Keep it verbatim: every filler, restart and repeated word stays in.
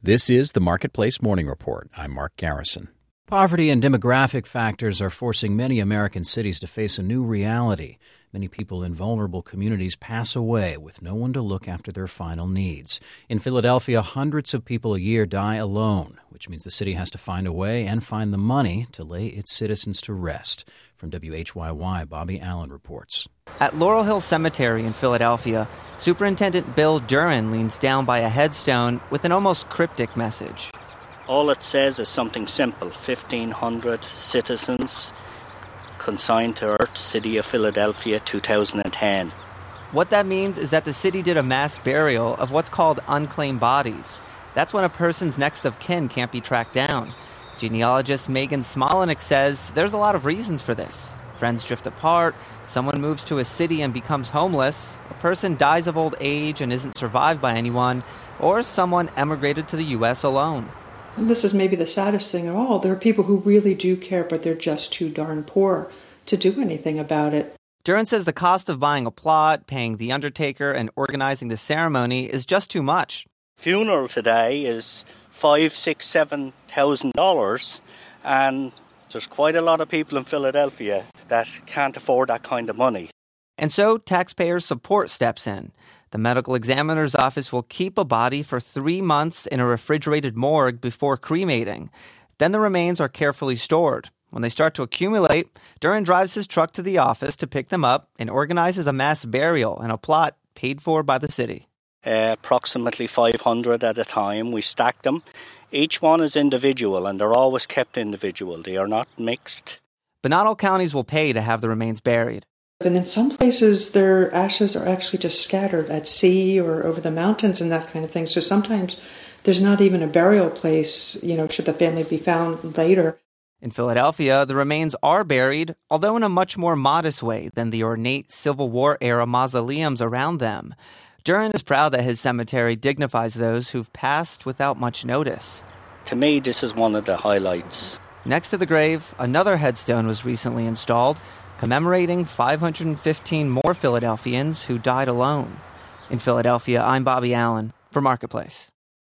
This is the Marketplace Morning Report. I'm Mark Garrison. Poverty and demographic factors are forcing many American cities to face a new reality. Many people in vulnerable communities pass away with no one to look after their final needs. In Philadelphia, hundreds of people a year die alone, which means the city has to find a way and find the money to lay its citizens to rest. From W H Y Y, Bobby Allen reports. At Laurel Hill Cemetery in Philadelphia, Superintendent Bill Duren leans down by a headstone with an almost cryptic message. All it says is something simple: fifteen hundred citizens consigned to Earth, City of Philadelphia, two thousand ten. What that means is that the city did a mass burial of what's called unclaimed bodies. That's when a person's next of kin can't be tracked down. Genealogist Megan Smolenick says there's a lot of reasons for this. Friends drift apart, someone moves to a city and becomes homeless, a person dies of old age and isn't survived by anyone, or someone emigrated to the U S alone. And this is maybe the saddest thing of all. There are people who really do care, but they're just too darn poor to do anything about it. Duren says the cost of buying a plot, paying the undertaker, and organizing the ceremony is just too much. Funeral today is five, six, seven thousand dollars, and there's quite a lot of people in Philadelphia that can't afford that kind of money. And so taxpayer support steps in. The medical examiner's office will keep a body for three months in a refrigerated morgue before cremating. Then the remains are carefully stored. When they start to accumulate, Duren drives his truck to the office to pick them up and organizes a mass burial in a plot paid for by the city. Uh, approximately five hundred at a time. We stack them. Each one is individual, and they're always kept individual. They are not mixed. But not all counties will pay to have the remains buried. And in some places, their ashes are actually just scattered at sea or over the mountains and that kind of thing. So sometimes there's not even a burial place, you know, should the family be found later. In Philadelphia, the remains are buried, although in a much more modest way than the ornate Civil War-era mausoleums around them. Duren is proud that his cemetery dignifies those who've passed without much notice. To me, this is one of the highlights. Next to the grave, another headstone was recently installed, commemorating five hundred fifteen more Philadelphians who died alone. In Philadelphia, I'm Bobby Allen for Marketplace.